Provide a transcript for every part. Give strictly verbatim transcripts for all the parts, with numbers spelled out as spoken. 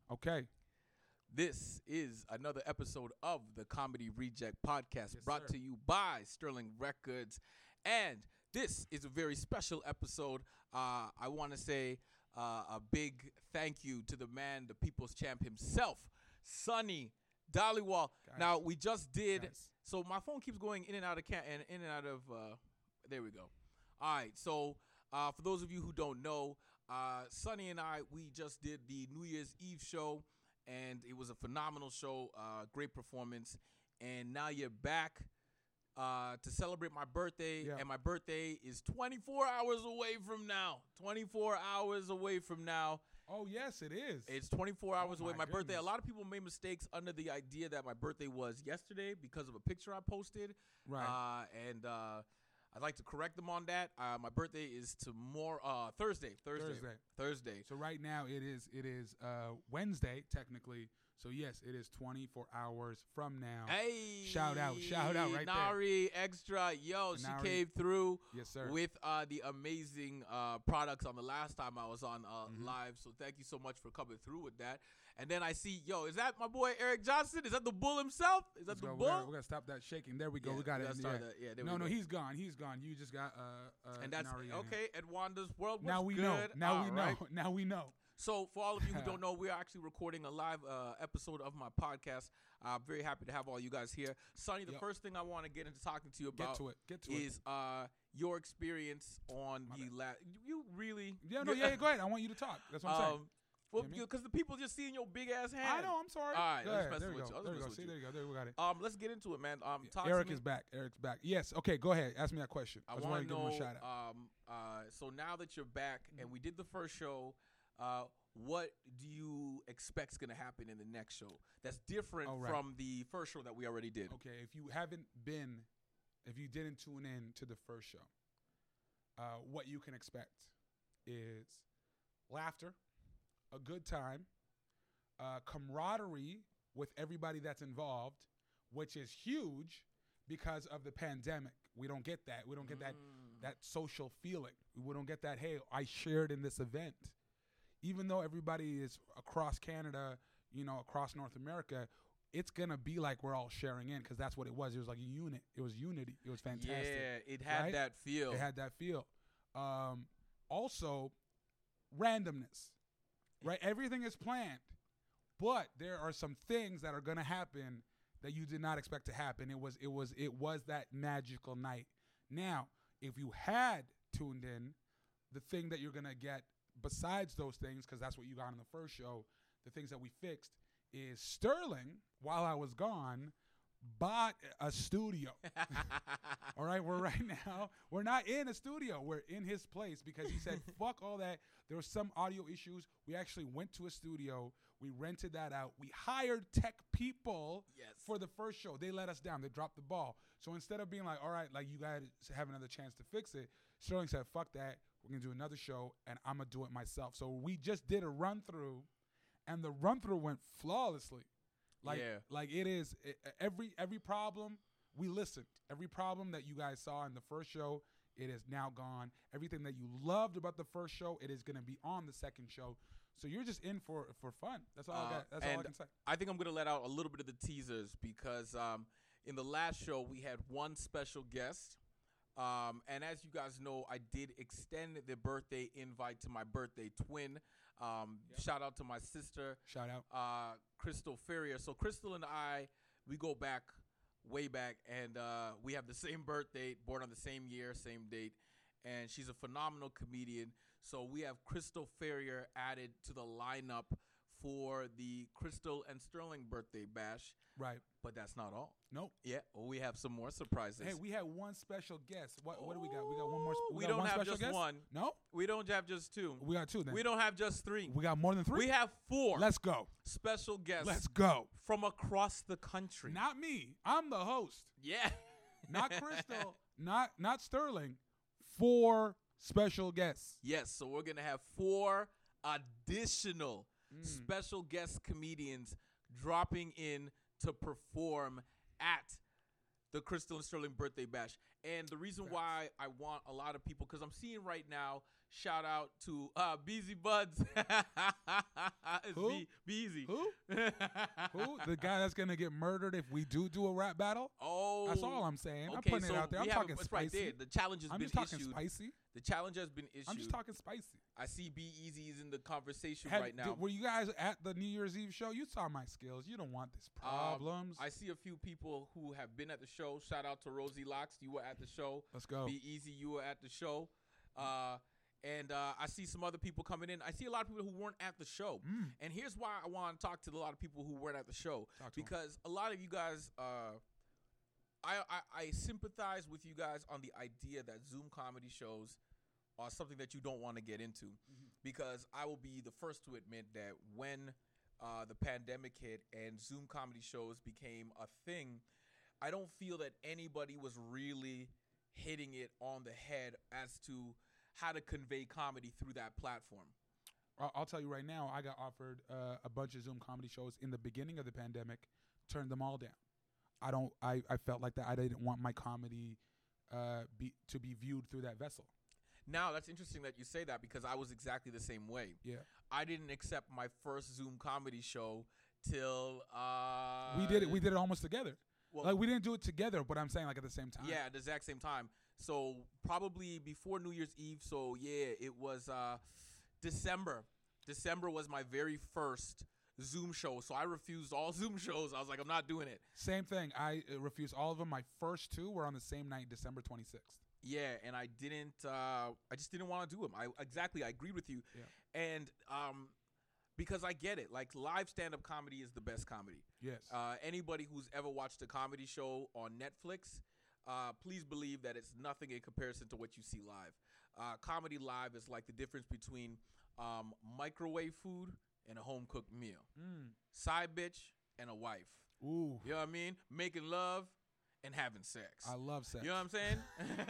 Okay. This is another episode of the Comedy Reject Podcast, Yes, brought sir. to you by Sterling Records. And this is a very special episode. Uh, I want to say uh, a big thank you to the man, the people's champ himself, Sonny Dollywall. Guys. Now, we just did, Guys. so my phone keeps going in and out of, can- and in and out of, uh, there we go. All right, so uh, for those of you who don't know, uh, Sonny and I, we just did the New Year's Eve show. And it was a phenomenal show, uh, great performance. And now you're back uh, to celebrate my birthday. Yeah. And my birthday is twenty-four hours away from now. twenty-four hours away from now. Oh, yes, it is. It's twenty-four hours Oh, away. my My birthday, a goodness. lot of people made mistakes under the idea that my birthday was yesterday because of a picture I posted. Right. Uh, and uh, I'd like to correct them on that. Uh, my birthday is tomorrow, uh, Thursday. Thursday. Thursday. Thursday. So right now it is it is uh, Wednesday technically. So yes, it is twenty-four hours from now. Hey, Shout out, shout out right there. Nari Extra, yo, she Nari. came through Yes, sir. with uh, the amazing uh, products on the last time I was on uh, Mm-hmm. live. So thank you so much for coming through with that. And then I see, yo, is that my boy Eric Johnson? Is that the bull himself? Is that Let's the go. bull? We're, gonna, we're gonna stop that shaking. There we go. Yeah, we got we it. gotta start yeah. that. Yeah, there no, we no, go. he's gone. He's gone. You just got uh, uh And that's Nari in here. okay. At Wanda's World, Now what's we know. good? Now we All know. right. Now we know. So, for all of you who don't know, we are actually recording a live uh, episode of my podcast. I'm very happy to have all you guys here. Sonny, the Yep. first thing I want to get into talking to you Get about to it. Get to is it. uh, your experience on the bad. last. You really? Yeah, no, yeah, yeah, go ahead. I want you to talk. That's what I'm saying. Um, well, You know what I mean? because the people just seeing your big ass hand. I know. I'm sorry. All right, go let's ahead. mess There we with go. you. Let's There we mess go. with See, you. there you go. There we got it. Um, let's get into it, man. Um, talk Eric to me. is back. Eric's back. Yes. Okay. Go ahead. Ask me that question. I just want to wanna give him know. a shout out. Um, uh, so now that you're back and we did the first show, uh, what do you expect is going to happen in the next show that's different All right. from the first show that we already did? Okay, if you haven't been, if you didn't tune in to the first show, uh, what you can expect is laughter, a good time, uh, camaraderie with everybody that's involved, which is huge because of the pandemic. We don't get that. We don't get that that social feeling. We don't get that, hey, I shared in this event. Even though everybody is across Canada, you know, across North America, it's going to be like we're all sharing in because that's what it was. It was like a unit. It was unity. It was fantastic. Yeah, it had right? that feel. It had that feel. Um, also, randomness, right? Everything is planned, but there are some things that are going to happen that you did not expect to happen. It was, it was, it was that magical night. Now, if you had tuned in, the thing that you're going to get besides those things, because that's what you got in the first show, the things that we fixed is Sterling, while I was gone, bought a studio. All right, we're right now, we're not in a studio. We're in his place because he said, fuck all that. There were some audio issues. We actually went to a studio. We rented that out. We hired tech people Yes. for the first show. They let us down. They dropped the ball. So instead of being like, all right, like you guys have another chance to fix it, Sterling said, fuck that. We're going to do another show, and I'm going to do it myself. So we just did a run-through, and the run-through went flawlessly. Like, Yeah. like it is it, every every problem we listened. Every problem that you guys saw in the first show, it is now gone. Everything that you loved about the first show, it is going to be on the second show. So you're just in for for fun. That's all I Uh, got. That's all I and can say. I think I'm going to let out a little bit of the teasers because um, in the last show, we had one special guest. Um, and as you guys know, I did extend the birthday invite to my birthday twin. Um, Shout out to my sister, Shout out. uh, Crystal Ferrier. So Crystal and I, we go back, way back, and uh, we have the same birthday, born on the same year, same date. And she's a phenomenal comedian. So we have Crystal Ferrier added to the lineup for the Crystal and Sterling birthday bash. Right. But that's not all. Nope. Yeah, we have some more surprises. Hey, we had one special guest. What what do we got? We got one more. We got don't one have special just guest? one. No, We don't have just two. we got two. Then We don't have just three. We got more than three. We have four Let's go. special guests Let's go. from across the country. Not me. I'm the host. yeah. Not Crystal. not not Sterling. Four special guests. Yes, so we're going to have four additional Mm. special guest comedians dropping in to perform at the Crystal and Sterling birthday bash. And the reason why I want a lot of people, because I'm seeing right now, shout out to uh, Beezy Buds. It's Who? Be- Beezy. Who? Who? The guy that's gonna get murdered if we do do a rap battle? Oh, That's all I'm saying. I'm okay, putting so it out there. I'm we have talking a, it's right spicy. there. The challenge has I'm been just talking issued. spicy. The challenge has been issued. I'm just talking spicy. I see B Easy's in the conversation Have- right now. did- were you guys at the New Year's Eve show? You saw my skills. You don't want this Um, problems. I see a few people who have been at the show. Shout out to Rosie Locks. You were at the show. Let's go. Be Easy, you were at the show. Uh, and uh, I see some other people coming in. I see a lot of people who weren't at the show. Mm. And here's why I want to talk to a lot of people who weren't at the show. Talk to 'em. Because a lot of you guys, uh, I, I, I sympathize with you guys on the idea that Zoom comedy shows are something that you don't want to get into. Mm-hmm. Because I will be the first to admit that when uh, the pandemic hit and Zoom comedy shows became a thing, I don't feel that anybody was really hitting it on the head as to how to convey comedy through that platform. I'll, I'll tell you right now, I got offered uh, a bunch of Zoom comedy shows in the beginning of the pandemic, turned them all down. I don't. I, I felt like that I didn't want my comedy uh, be to be viewed through that vessel. Now, that's interesting that you say that because I was exactly the same way. Yeah, I didn't accept my first Zoom comedy show till uh, we did it. We did it almost together. well, Like we didn't do it together, but I'm saying like at the same time. yeah, at the exact same time. So probably before New Year's Eve. So yeah, it was uh, December. December was my very first Zoom show. So I refused all Zoom shows. I was like, I'm not doing it. Same thing. I uh, refused all of them. My first two were on the same night, December twenty-sixth. Yeah, and I didn't. Uh, I just didn't want to do them. I exactly. I agreed with you. Yeah. And um, because I get it. Like live stand-up comedy is the best comedy. Yes. Uh, anybody who's ever watched a comedy show on Netflix, uh, please believe that it's nothing in comparison to what you see live. Uh, comedy live is like the difference between um, microwave food and a home-cooked meal. Mm. Side bitch and a wife. Ooh. You know what I mean? Making love and having sex. I love sex. You know what I'm saying?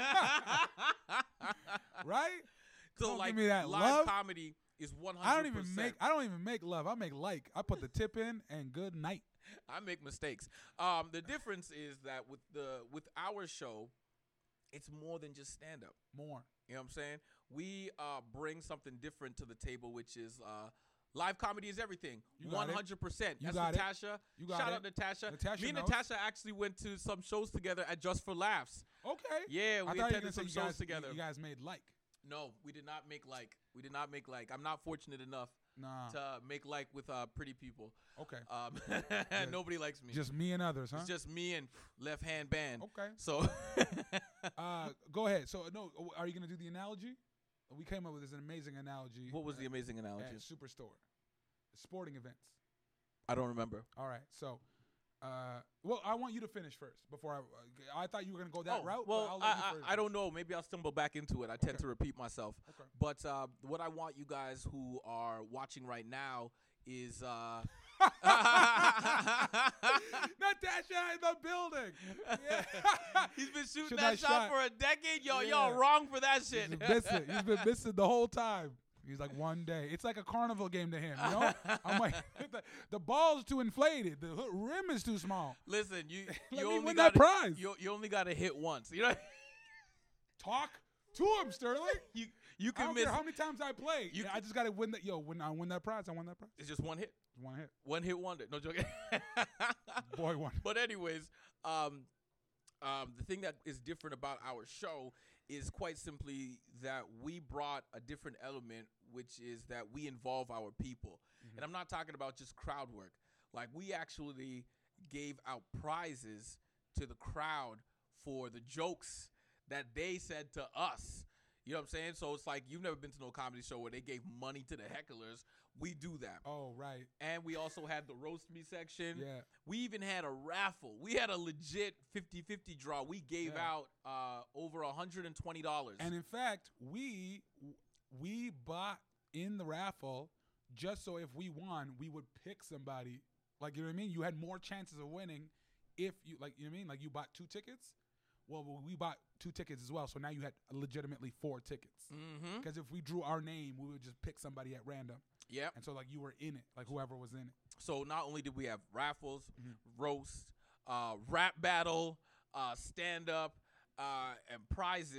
Right? So Don't like give me that live love. comedy is one hundred percent. I don't even make. I don't even make love. I make like. I put the tip in and good night. I make mistakes. Um, the difference is that with the with our show, it's more than just stand up. More. You know what I'm saying? We uh, bring something different to the table, which is uh, live comedy is everything. You got One it. hundred percent. You That's got it. Natasha. You got Shout it. out Natasha. Natasha Me and knows. Natasha actually went to some shows together at Just for Laughs. Okay. Yeah, I we thought you were attended gonna say some you shows guys, together. You guys made like. No, we did not make like. We did not make like. I'm not fortunate enough Nah. to make like with uh, pretty people. Okay. Um, nobody likes me. Just me and others, huh? It's just me and left hand band. Okay. So Uh, go ahead. So no, are you gonna do the analogy? We came up with this amazing analogy. what was the amazing at, analogy? at Superstore, sporting events. I don't remember. All right. So, uh, well, I want you to finish first before I. Uh, I thought you were gonna go that oh, route. but well, I'll I, let you I, first. I don't know. Maybe I'll stumble back into it. I tend Okay. to repeat myself. Okay. But uh, what I want you guys who are watching right now is uh, Natasha in the building. Yeah. he's been shooting Should that I shot, shot? for a decade. Y'all, Yeah. y'all wrong for that He's shit. been missing. He's been missing the whole time. He's like one day. It's like a carnival game to him. You know. I'm like the, the ball's too inflated. The hood- rim is too small. Listen, you Let you me only win got that prize. You, you only got to hit once. You know. Talk to him, Sterling. you you I can don't miss. care how many times I play. You Yeah, I can- just gotta win that. Yo, when I win that prize, I win that prize. It's just one hit. Just one hit. One hit wonder. No joke. Boy, one. But anyways, um, um, the thing that is different about our show is quite simply that we brought a different element, which is that we involve our people. Mhm. And I'm not talking about just crowd work. Like we actually gave out prizes to the crowd for the jokes that they said to us. You know what I'm saying? So it's like you've never been to no comedy show where they gave money to the hecklers. We do that. Oh, right. And we also had the roast me section. Yeah. We even had a raffle. We had a legit fifty-fifty draw. We gave Yeah. out uh, over one hundred twenty dollars. And in fact, we we bought in the raffle just so if we won, we would pick somebody. Like, you know what I mean? You had more chances of winning if you, like, you know what I mean? Like, you bought two tickets. Well, we bought two tickets as well. So now you had legitimately four tickets. Mm-hmm. Because if we drew our name, we would just pick somebody at random. Yep. And so, like, you were in it, like whoever was in it. So not only did we have raffles, Mhm. roast, uh, rap battle, uh, stand-up, uh, and prizes,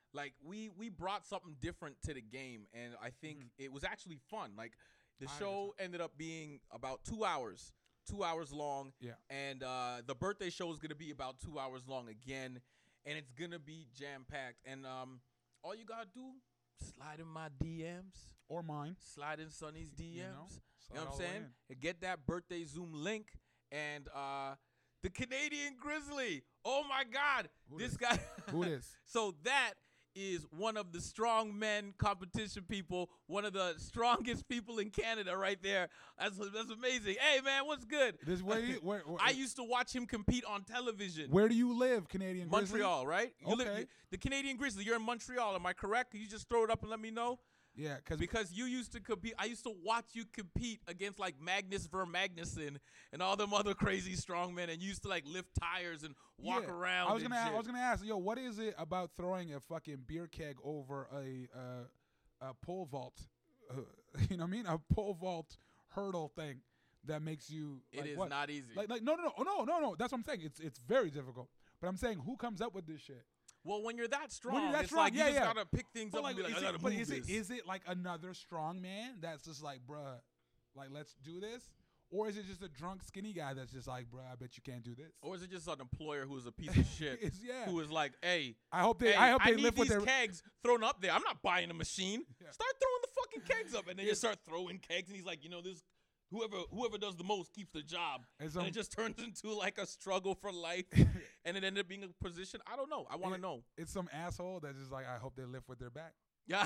like we we brought something different to the game, and I think Mhm. it was actually fun. Like the I show understand. ended up being about two hours, two hours long. Yeah. And uh, the birthday show is gonna be about two hours long again, and it's gonna be jam packed. And um, all you gotta do, slide in my D Ms, Or mine. slide in Sonny's D Ms. You You know? know, Slide what all I'm the way saying? in. And get that birthday Zoom link, and uh, the Canadian Grizzly. Oh my God, Who this dis? guy. Who this? So that is one of the strong men competition people, one of the strongest people in Canada right there. That's that's amazing. Hey man, what's good? This where, you, where, where I used to watch him compete on television. Where do you live, Canadian Grizzly? Montreal, right? You live- Okay. the Canadian Grizzly. You're in Montreal. Am I correct? Can you just throw it up and let me know? Yeah, because Because you used to compete. I used to watch you compete against like Magnus Vermagnuson and all them other crazy strongmen, and you used to like lift tires and walk yeah, around. I was and gonna, shit. I was gonna ask, yo, what is it about throwing a fucking beer keg over a uh, a pole vault? Uh, you know what I mean? A pole vault hurdle thing that makes you. It like, is what? not easy. Like, like, no, no, no, no, no, no. That's what I'm saying. It's it's very difficult. But I'm saying, who comes up with this shit? Well, when you're that strong, When you're that it's strong, like yeah, you just yeah. gotta pick things But up like, and be like, is I it, gotta but move is this. it is it like another strong man that's just like, bruh, like let's do this, or is it just a drunk skinny guy that's just like, bruh, I bet you can't do this? Or is it just an employer who's a piece of shit It's, yeah. who is like, hey, I hope they. hey, I hope they need live with these their. kegs thrown up there. I'm not buying a machine. Yeah. Start throwing the fucking kegs up, and then Yeah. you start throwing kegs, and he's like, you know, this whoever whoever does the most keeps the job, And and, some- it just turns into like a struggle for life, and it ended up being a position. I don't know. I want to It- know. It's some asshole that's just like, I hope they lift with their back. Yeah.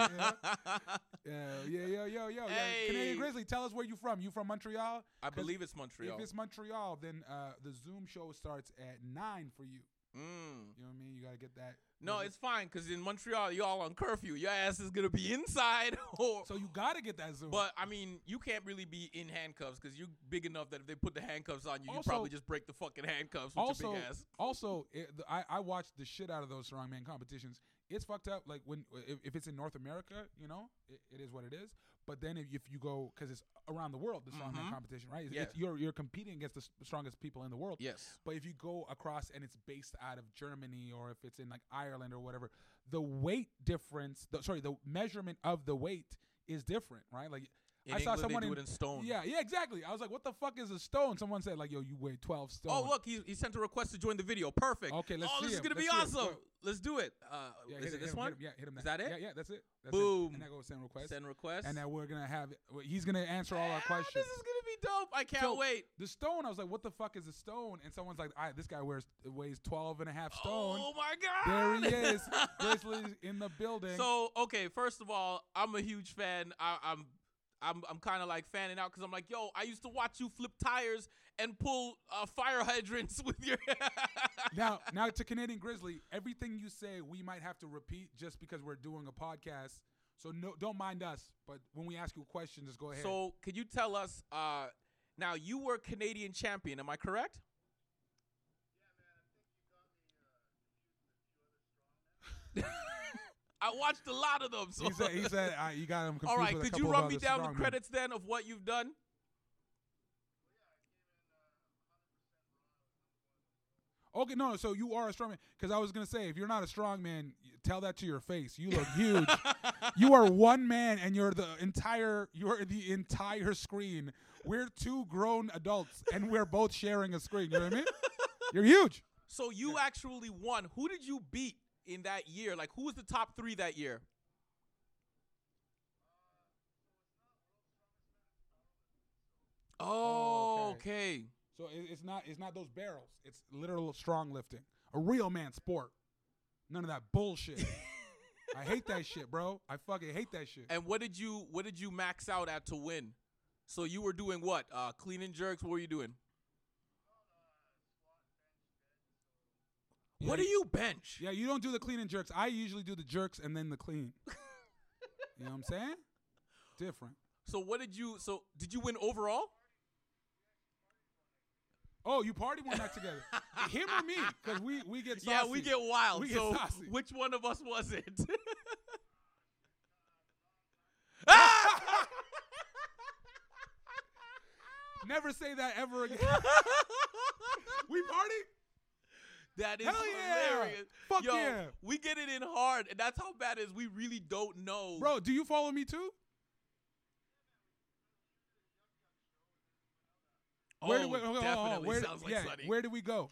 Yeah, yeah, yo, yo, yo, yo. Hey. Canadian Grizzly, tell us where you from. You from Montreal? I believe it's Montreal. If it's Montreal, then uh, the Zoom show starts at nine for you. Mm. You know what I mean? You gotta get that. No, it's fine because in Montreal, y'all on curfew. Your ass is gonna be inside, or so you gotta get that Zoom. but I mean, you can't really be in handcuffs because you're big enough that if they put the handcuffs on you, you Also- probably just break the fucking handcuffs with also, your big ass. also, it, the, I I watched the shit out of those strongman competitions. It's fucked up. Like when if, if it's in North America, you know, it, it is what it is. But then if, if you go, because it's around the world, the strongman Mhm. competition, right? It's, Yeah. it's, you're you're competing against the s- strongest people in the world. Yes. But if you go across and it's based out of Germany or if it's in like Ireland or whatever, the weight difference, the, sorry, the measurement of the weight is different, right? Like In I saw England, someone they do in, it in stone. yeah, yeah, exactly. I was like, what the fuck is a stone? Someone said like, yo, you weigh twelve stone. Oh, look, he, he sent a request to join the video. Perfect. Okay, let's oh, see this is him. gonna be Let's see him. awesome. Go. Let's do it. Uh, Yeah, is hit it this hit him, one? Hit him, yeah, hit him. Is that. that it? Yeah, yeah, that's it. That's Boom. It. And that goes send request. Send request. And then we're gonna have well, he's gonna answer all our Ah, questions. This is gonna be dope. I can't So, wait. The stone, I was like, what the fuck is a stone? And someone's like, all right, this guy wears weighs twelve and a half stone. Oh my god. There he is. Grizzlies in the building. So okay, first of all, I'm a huge fan. I, I'm I'm I'm kind of like fanning out because I'm like, yo, I used to watch you flip tires and pull uh, fire hydrants with your. now, now to Canadian Grizzly, everything you say we might have to repeat just because we're doing a podcast. So no, don't mind us. But when we ask you a question, just go ahead. So could you tell us? Uh, now you were Canadian champion. Am I correct? I watched a lot of them. So. he said, he said uh, you got him confused. All right, with a could you couple run of me other down the strongmen. credits then of what you've done? Okay, no, so you are a strongman. Because I was gonna say, if you're not a strongman, tell that to your face. You look huge. You are one man, and you're the entire. You're the entire screen. We're two grown adults, and we're both sharing a screen. You know what I mean? You're huge. So you actually won. Who did you beat in that year? Like, who was the top three that year? Oh, Okay. okay. So it, it's not. It's not those barrels. It's literal strong lifting. A real man sport. None of that bullshit. I hate that shit, bro. I fucking hate that shit. And what did you what did you max out at to win? So you were doing what? Uh, clean and jerks. What were you doing? Yeah, What do you bench? Yeah, you don't do the clean and jerks. I usually do the jerks and then the clean. You know what I'm saying? Different. So what did you? So did you win overall? Oh, you party one night together. Him or me? Because we, we get saucy. Yeah, we get wild. We get so saucy. which one of us was it? Never say that ever again. We party? That is Hell yeah. hilarious. Fuck Yo, yeah. we get it in hard, and that's how bad it is. We really don't know. Bro, do you follow me too? oh, Where did we, hold on, hold on, definitely where, sounds like yeah, Sonny. where did we go?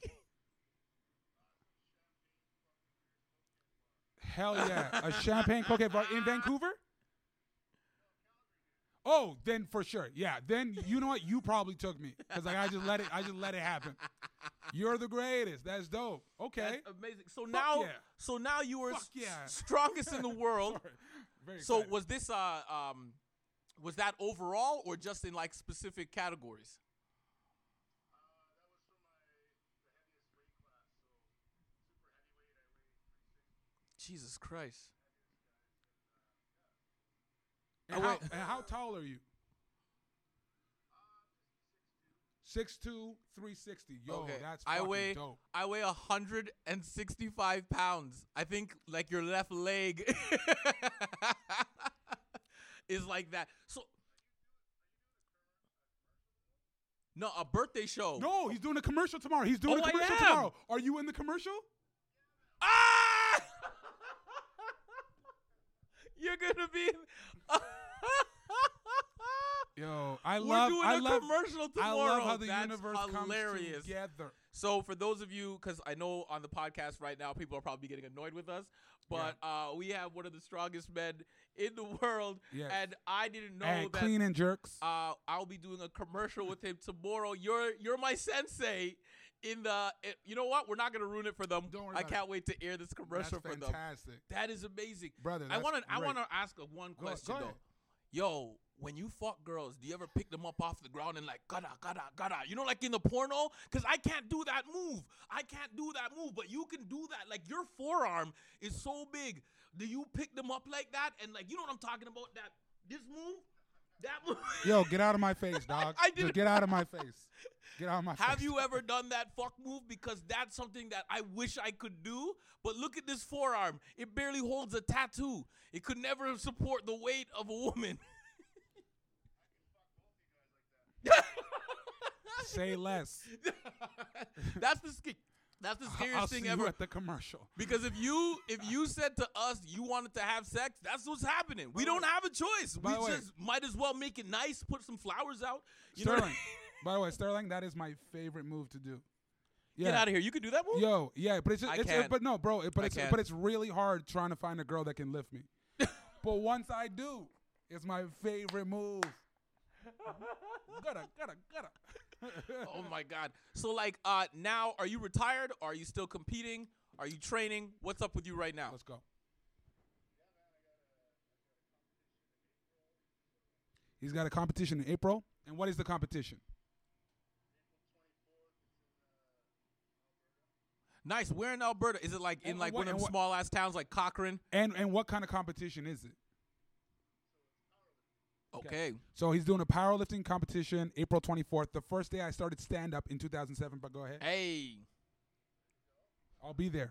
Hell yeah. A champagne cocktail bar in Vancouver? Oh, then for sure. Yeah. Then you know what? You probably took me. Because like I just let it I just let it happen. You're the greatest. That's dope. Okay. That's amazing. So Fuck now yeah. so now you were Fuck s- yeah. strongest in the world. Sorry. Very So excited. was this uh um was that overall or just in like specific categories? Jesus Christ. and, Oh, how, wait. and how tall are you? six two, three sixty. Yo, Okay. that's I fucking weigh dope. I weigh one hundred sixty-five pounds. I think like your left leg is like that. So no, a birthday show. No, he's doing a commercial tomorrow. He's doing Oh, a I commercial am. tomorrow. Are you in the commercial? Ah! You're gonna be. Yo, I We're love doing I a love commercial I tomorrow. love how the That's universe hilarious. comes together. So for those of you, because I know on the podcast right now, people are probably getting annoyed with us, but uh, we have one of the strongest men in the world, Yes. and I didn't know And that clean and jerks. uh, I'll be doing a commercial with him tomorrow. You're you're my sensei. In the, it, you know what? We're not gonna ruin it for them. Don't worry I about can't wait to air this commercial That's for them. fantastic. That is amazing, Brother, I that's want to I great. want to ask a one Go- question go though. ahead. Yo, when you fuck girls, do you ever pick them up off the ground and like gada gada gada? You know, like in the porno, because I can't do that move. I can't do that move, but you can do that. Like your forearm is so big. Do you pick them up like that and like you know what I'm talking about? That this move, that move. Yo, get out of my face, dog. I Just didn't- get out of my face. Get out of my face. Have you ever done that fuck move? Because that's something that I wish I could do. But look at this forearm. It barely holds a tattoo. It could never support the weight of a woman. Say less. That's the sc- that's the scariest I'll thing see ever. you at the commercial. Because if you if you said to us you wanted to have sex, that's what's happening. We the don't way- have a choice. by We the way- just might as well make it nice, put some flowers out. You know what I Sterling. mean? By the way, Sterling, that is my favorite move to do. Yeah. Get out of here. You can do that move? Yo, yeah, but it's just, I it's can't. but no, bro, it, but I it's can't. but it's really hard trying to find a girl that can lift me. But once I do, it's my favorite move. gotta, gotta, gotta. Oh my God. So like uh now are you retired? Are you still competing? Are you training? What's up with you right now? Let's go. He's got a competition in April. And what is the competition? Nice. Where in Alberta? Is it like in And like what- one of and them what- small ass towns like Cochrane? And and what kind of competition is it? Okay. So he's doing a powerlifting competition April twenty-fourth. The first day I started stand up in two thousand seven, but go ahead. Hey. I'll be there.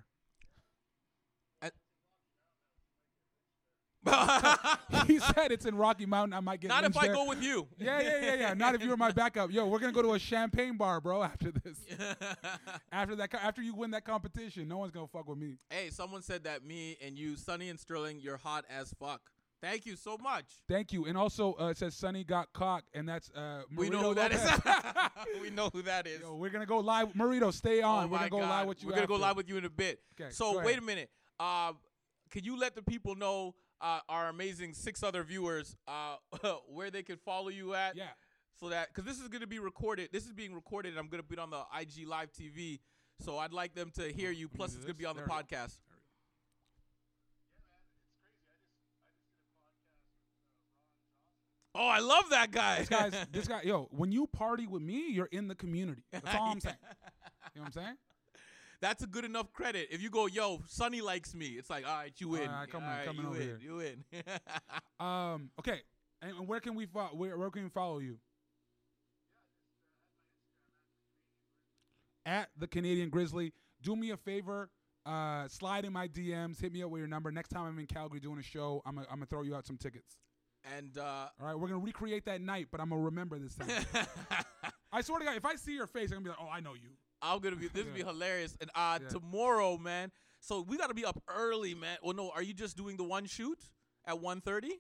He said it's in Rocky Mountain. I might get Not if lynched I there. go with you. Yeah, yeah, yeah, yeah. Not if you were my backup. Yo, we're gonna go to a champagne bar, bro. After this, after that, co- after you win that competition, no one's gonna fuck with me. Hey, someone said that me and you, Sonny and Sterling, you're hot as fuck. Thank you so much. Thank you. And also, uh, it says Sonny got cock, and that's uh, We Marito know who that is. Lopez. We know who that is. Yo, we're gonna go live. Marito, stay Oh on. we're my gonna go God. live with you. We're gonna go after. live with you in a bit. Okay, So go wait ahead. a minute. Uh, can you let the people know uh, our amazing six other viewers uh, where they can follow you at? Yeah. So that because this is gonna be recorded. This is being recorded, and I'm gonna put it on the I G Live T V. So I'd like them to hear you. Let me Plus, do it's gonna this. be on the There we go. podcast. Oh, I love that guy. This guy's this guy. Yo, when you party with me, you're in the community. That's all I'm saying. You know what I'm saying? That's a good enough credit. If you go, yo, Sonny likes me, it's like, all right, you win. All right, come on, All right, coming you over win. here. You win. Um. Okay. And where can we fo- where, where can we follow you? At the Canadian Grizzly. Do me a favor. Uh, slide in my D Ms. Hit me up with your number. Next time I'm in Calgary doing a show, I'm gonna I'm gonna throw you out some tickets. and uh, All right, we're gonna recreate that night, but I'm gonna remember this time. I swear to God, if I see your face, I'm gonna be like, oh, I know you. I'm gonna be. This will be Yeah. hilarious. And uh, Yeah. tomorrow, man. So we gotta be up early, man. Well, no. Are you just doing the one shoot at one thirty?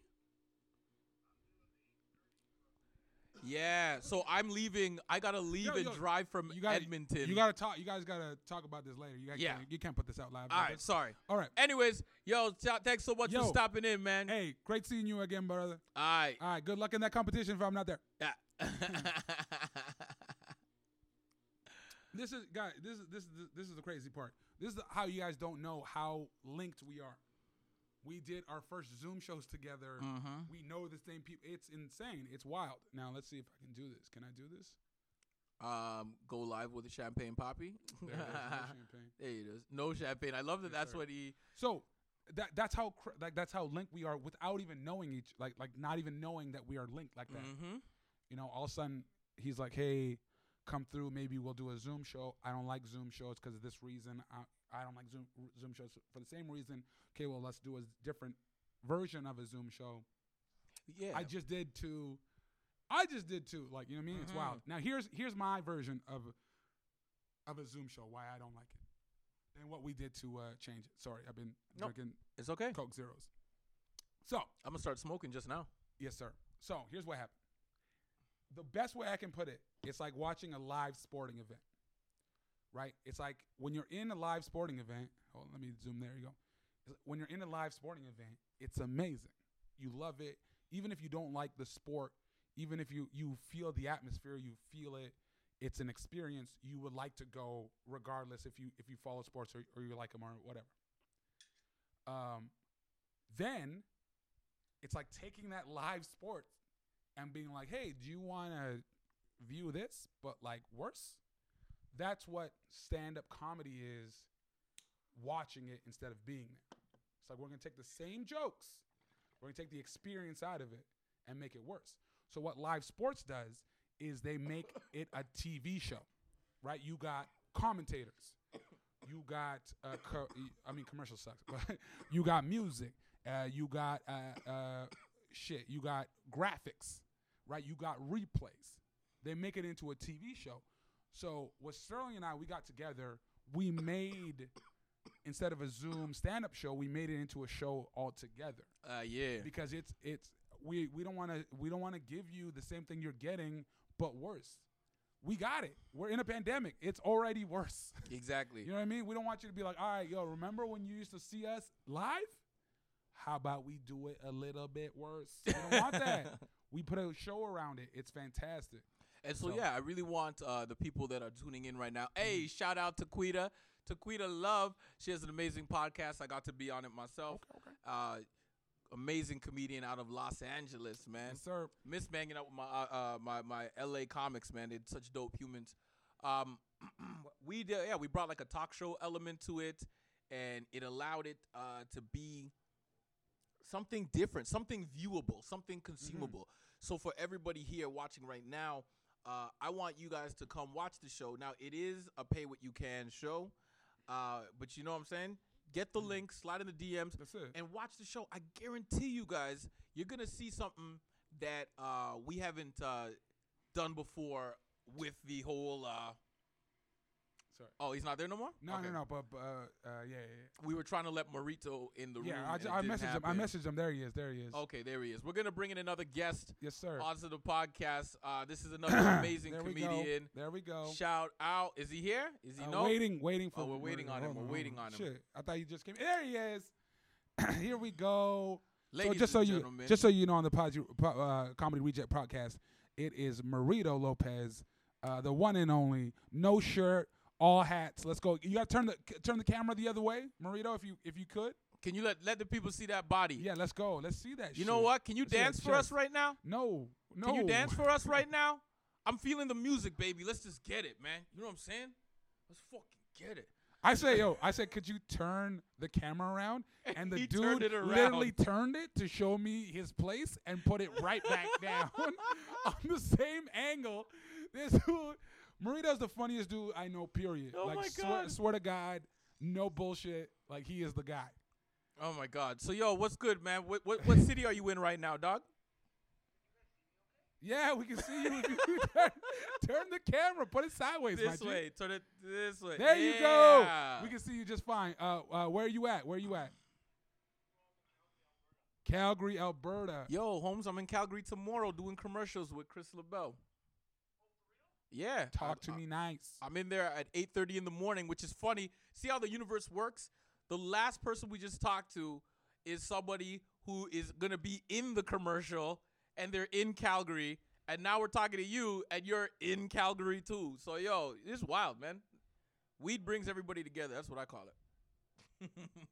Yeah. So I'm leaving. I gotta leave Yo, and yo, drive from You gotta, Edmonton. You gotta talk. You guys gotta talk about this later. You guys Yeah. can't, you can't put this out live. All like right. this. Sorry. All right. Anyways, yo, t- thanks so much Yo. for stopping in, man. Hey, great seeing you again, brother. All right. All right. Good luck in that competition if I'm not there. Yeah. This is guys. This is this is the, this is the crazy part. This is the, how you guys don't know how linked we are. We did our first Zoom shows together. Mhm. We know the same people. It's insane. It's wild. Now let's see if I can do this. Can I do this? Um, go live with a champagne poppy. There it is. No champagne. There it is. No champagne. I love that. Yes, that's sir. what he. So that that's how cr- like that's how linked we are without even knowing each like like not even knowing that we are linked like that. Mm-hmm. You know, all of a sudden he's like, "Hey, come through. Maybe we'll do a Zoom show." I don't like Zoom shows because of this reason. I I don't like Zoom Zoom shows for the same reason. Okay, well let's do a different version of a Zoom show. Yeah. I just did two. I just did two. Like, you know what I mean? It's Mhm. wild. Now here's here's my version of of a Zoom show. Why I don't like it, and what we did to uh, change it. Sorry, I've been Nope. drinking It's okay. Coke Zeros. So I'm gonna start smoking just now. yes, sir. So here's what happened. The best way I can put it, it's like watching a live sporting event, right? It's like when you're in a live sporting event. Oh, let me zoom. There you go. It's- When you're in a live sporting event, it's amazing. You love it, even if you don't like the sport. Even if you you feel the atmosphere, you feel it. It's an experience you would like to go regardless if you if you follow sports or, or you like them or whatever. Um, then it's like taking that live sport and being like, hey, do you want to view this, but like worse? That's what stand-up comedy is, watching it instead of being there. It's like we're going to take the same jokes, we're going to take the experience out of it and make it worse. So what live sports does is they make it a T V show, right? You got commentators. You got, uh, co- I mean, commercial sucks, but you got music. Uh, you got, uh, uh, shit. You got graphics, right? You got replays. They make it into a T V show. So what Sterling and I, we got together. We made, instead of a Zoom stand-up show, we made it into a show altogether. Uh, yeah. Because it's it's we we don't want to we don't want to give you the same thing you're getting, but worse. We got it. We're in a pandemic. It's already worse. Exactly. You know what I mean? We don't want you to be like, all right, yo, remember when you used to see us live? How about we do it a little bit worse? We don't want that. We put a show around it. It's fantastic. And so, So- yeah, I really want uh, the people that are tuning in right now. Hey, shout out to Quita. To Quita Love. She has an amazing podcast. I got to be on it myself. Okay, okay. Uh, amazing comedian out of Los Angeles, man. Yes, sir. Miss banging out with my uh, uh, my my L A comics, man. They're such dope humans. Um, we did, yeah, we brought like a talk show element to it, and it allowed it uh, to be something different, something viewable, something consumable. So for everybody here watching right now, uh, I want you guys to come watch the show. Now it is a pay what you can show, uh, but you know what I'm saying. Get the link, slide in the D Ms, That's it. and watch the show. I guarantee you guys, you're gonna see something that uh, we haven't uh, done before with the whole. Uh, Sorry. oh, he's not there no more. No, Okay. no, no. But uh, uh, yeah, yeah, We were trying to let Marito in the yeah. room. Yeah, I, and ju- it I didn't messaged him. I happen. messaged him. There he is. There he is. Okay, there he is. We're gonna bring in another guest Yes, sir. onto the podcast. Uh, this is another amazing there we comedian. go. There we go. Shout out! Is he here? Is he Uh, no? waiting, waiting for. Oh, we're waiting on him. hold We're hold waiting on him. Shit, I thought you just came. There he is. Here we go. Ladies so just so and you, gentlemen, just so you know, on the pod, uh, Comedy Reject podcast, it is Marito Lopez, uh, the one and only. No shirt, all hats. Let's go. You got to turn the turn the camera the other way, Marito, if you if you could. can you let let the people see that body? Yeah, let's go. Let's see that. You shit. know what? Can you Let's see that dance for chest. us right now? No, no. Can you dance for us right now? I'm feeling the music, baby. Let's just get it, man. You know what I'm saying? Let's fucking get it. I say, yo, I said, could you turn the camera around? And the He dude turned it around. literally turned it to show me his place and put it right back down on the same angle. This dude, Marito's the funniest dude I know, period. Oh like, my swear, God. swear to God, no bullshit. Like, he is the guy. Oh my God. So yo, what's good, man? What what, what city are you in right now, dog? Yeah, we can see you. If you turn, turn the camera, put it sideways. This my way, turn it this way. There yeah. you go. We can see you just fine. Uh, uh, where are you at? Where are you at? Calgary, Alberta. Yo, Holmes, I'm in Calgary tomorrow doing commercials with Chris LaBelle. Yeah. Talk I, to I, me nice. I'm in there at eight thirty in the morning, which is funny. See how the universe works? The last person we just talked to is somebody who is going to be in the commercial, and they're in Calgary. And now we're talking to you, and you're in Calgary too. So, yo, it's wild, man. Weed brings everybody together. That's what I call it.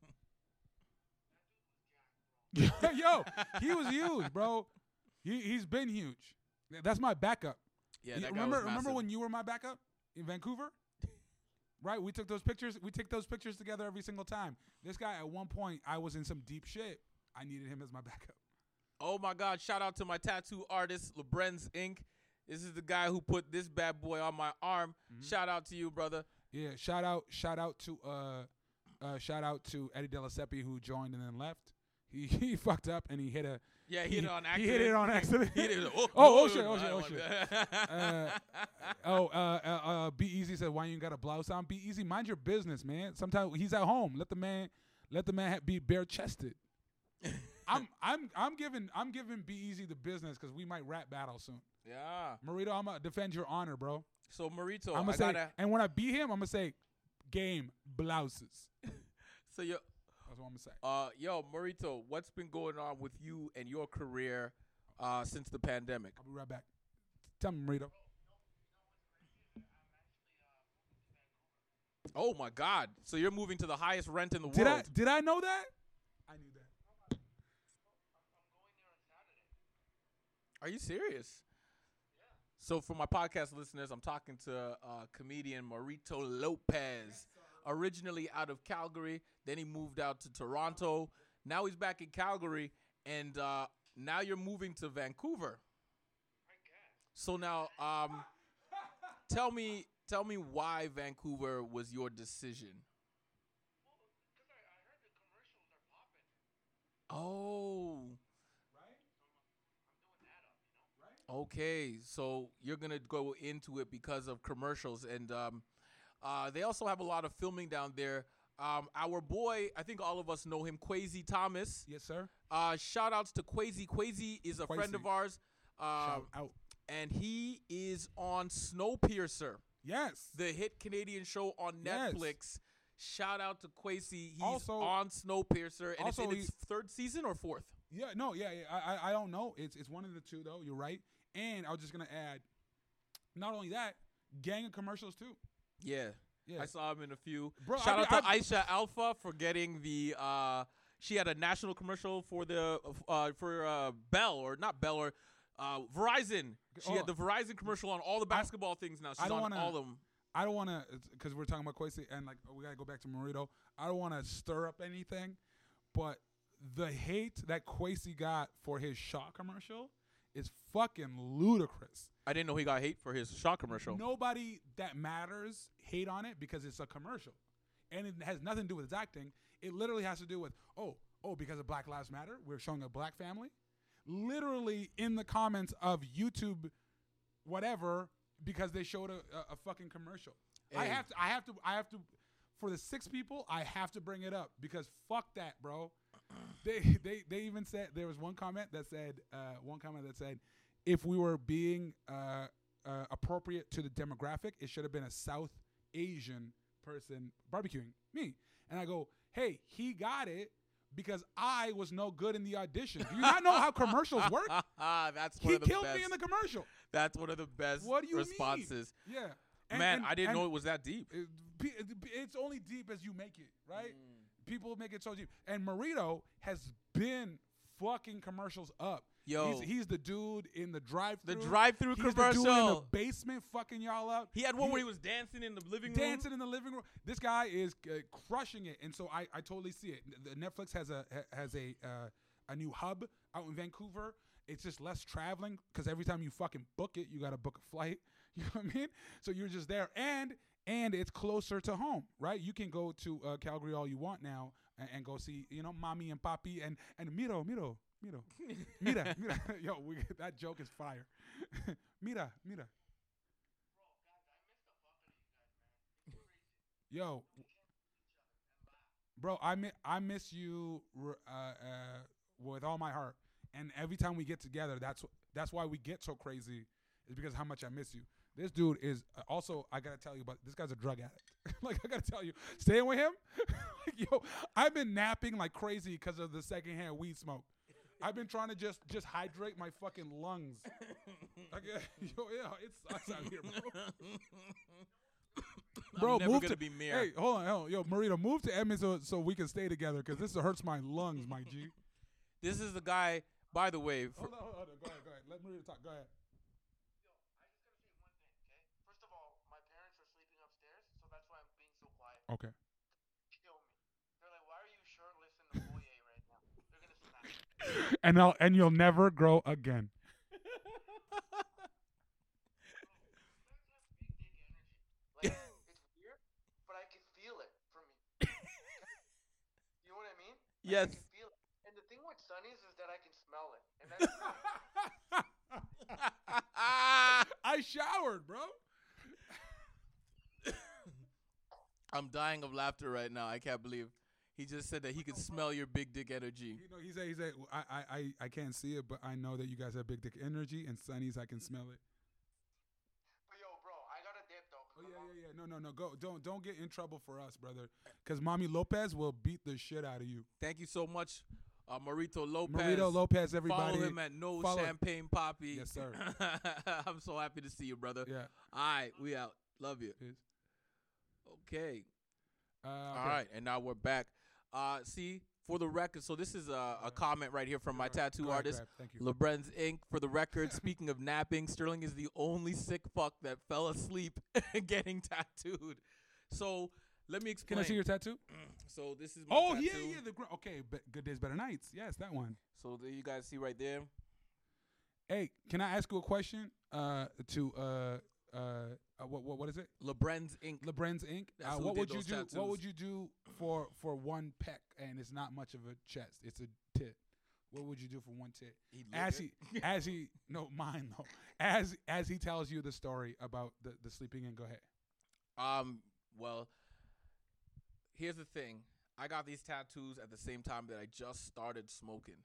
Yo, he was huge, bro. He he's been huge. That's my backup. Yeah, You- that guy remember was remember massive. when you were my backup in Vancouver? Right, we took those pictures. We took those pictures together every single time. This guy, at one point, I was in some deep shit. I needed him as my backup. Oh, my God. Shout out to my tattoo artist, LeBrenz Incorporated. This is the guy who put this bad boy on my arm. Mhm. Shout out to you, brother. Yeah, shout out, shout out to uh, uh, shout out to Eddie Delaseppe, who joined and then left. He he fucked up and he hit a Yeah, he, he hit it on he accident. hit it on accident. He hit it. Oh, Oh, oh no, shit, no, oh I shit, don't oh want shit. that. uh, oh, uh, uh, uh, Be Easy said, "Why you ain't got a blouse on?" Be Easy, mind your business, man. Sometimes he's at home. Let the man, let the man ha- be bare chested. I'm I'm I'm giving I'm giving Be Easy the business because we might rap battle soon. Yeah. Marito, I'm gonna defend your honor, bro. So, Marito, I'm gonna I say, gotta. and when I beat him, I'm gonna say, game blouses. So, yo, That's what I'm gonna say. uh, yo, Marito, what's been going on with you and your career uh, since the pandemic? I'll be right back. Tell me, Marito. Oh, my God. So, you're moving to the highest rent in the Did world. I did I know that? I knew that. Are you serious? So for my podcast listeners, I'm talking to uh, comedian Marito Lopez, originally out of Calgary. Then he moved out to Toronto. Now he's back in Calgary, and uh, now you're moving to Vancouver. So now, um, tell me, tell me why Vancouver was your decision. Oh. Okay, so you're gonna go into it because of commercials, and um, uh, they also have a lot of filming down there. Um, our boy, I think all of us know him, Quasi Thomas. Yes, sir. Uh, shout outs to Quasi. Quasi is a friend Quasi. of ours, uh, Shout out. and he is on Snowpiercer, Yes. the hit Canadian show on Yes. Netflix. Shout out to Quasi. He's Also- on Snowpiercer, and it's also in its he- third season or fourth. Yeah, no, yeah, yeah. I, I, I don't know. It's it's one of the two though. You're right. And I was just gonna add, not only that, gang of commercials too. Yeah. Yeah, I saw him in a few. Bro, Shout I out mean, to Aisha Alpha for getting the. Uh, she had a national commercial for the uh, for uh, Bell or not Bell or uh, Verizon. She Oh. had the Verizon commercial on all the basketball things now. She's I don't on wanna- all of them. I don't want to, because we're talking about Quasi and like we gotta go back to Marito. I don't want to stir up anything, but the hate that Quasi got for his Shaw commercial is fucking ludicrous. I didn't know he got hate for his Shaw commercial. Nobody that matters hate on it because it's a commercial, and it has nothing to do with his acting. It literally has to do with oh oh because of Black Lives Matter, we're showing a black family. Literally in the comments of YouTube, whatever, because they showed a, a, a fucking commercial. I Hey. have to. I have to. I have to. For the six people, I have to bring it up because fuck that, bro. They they they even said there was one comment that said uh, one comment that said if we were being uh, uh, appropriate to the demographic, it should have been a South Asian person barbecuing me. And I go, hey, he got it because I was no good in the audition. Do you not know how commercials work? That's one He of the killed best. me in the commercial. That's one of the best What do you mean? responses. Yeah. And- Man, and- I didn't and know it was that deep. it- be- it- it's only deep as you make it, right? Mm. People make it so deep. And Marito has been fucking commercials up. Yo. He's, he's the dude in the drive-through. The drive-through He's the dude in the commercial. basement fucking y'all up. He had one where he was dancing in the living room. dancing in the living room. This guy is uh, crushing it, and so I, I totally see it. The Netflix has a ha- has a uh, a new hub out in Vancouver. It's just less traveling because every time you fucking book it, you got to book a flight. You know what I mean? So you're just there, and and it's closer to home, right? You can go to uh, Calgary all you want now and, and go see, you know, mommy and papi and and miro, miro, mira, mira, mira. Yo, we, that joke is fire. Mira, mira. Yo, bro, I miss I miss you uh, uh, with all my heart. And every time we get together, that's that's why we get so crazy. Is because how much I miss you. This dude is uh, also. I gotta tell you, but this guy's a drug addict. Like I gotta tell you, staying with him, like, yo, I've been napping like crazy because of the secondhand weed smoke. I've been trying to just just hydrate my fucking lungs. Like, yo, yeah, it sucks out here, bro. Bro, I'm never move gonna to be Mir. Hey, hold on, hold on, yo, Marita, move to Edmond so, so we can stay together because this hurts my lungs, my G. This is the guy. By the way, for, Hold on, hold on, go ahead, go ahead. Let Marita talk. Go ahead. Okay. Kill me. They're like, why are you shirtless in the foyer right now? They're gonna snap. And I'll, and you'll never grow again. Like, it's weird, but I can feel it from me. You know what I mean? Yes. I can feel it. And the thing with Sunny's is that I can smell it. And that's I showered, bro. I'm dying of laughter right now. I can't believe he just said that he could smell your big dick energy. You know, he said, he said, I, I, I, I can't see it, but I know that you guys have big dick energy, and Sonny's, I can smell it. But yo, bro, I got a dip though. Oh yeah, yeah, yeah. No, no, no. Go, don't, don't get in trouble for us, brother. Because Mommy Lopez will beat the shit out of you. Thank you so much, uh, Marito Lopez. Marito Lopez, everybody. Follow him at No Follow- Champagne Poppy. Yes, sir. I'm so happy to see you, brother. Yeah. All right, we out. Love you. Peace. Okay. Uh, okay. All right, and now we're back. Uh, see, for the record, so this is a, a comment right here from my tattoo Go ahead, artist, go ahead. Thank you. LeBren's Incorporated. For the record, speaking of napping, Sterling is the only sick fuck that fell asleep getting tattooed. So let me explain. Can I see your tattoo? So this is my Oh tattoo. yeah, yeah. The gr- okay, but Good Days, Better Nights. Yes, that one. So there you guys see right there. Hey, can I ask you a question? Uh, to uh, uh, uh what, what, what is it? LeBren's Incorporated. LeBren's Inc. That's Uh, who what did would you those do? tattoos. What would you do for for one peck? And it's not much of a chest. It's a tit. What would you do for one tit? He'd lick As it. he, as he, no, mine though. As as he tells you the story about the the sleeping in. Go ahead. Um, well, here's the thing. I got these tattoos at the same time that I just started smoking.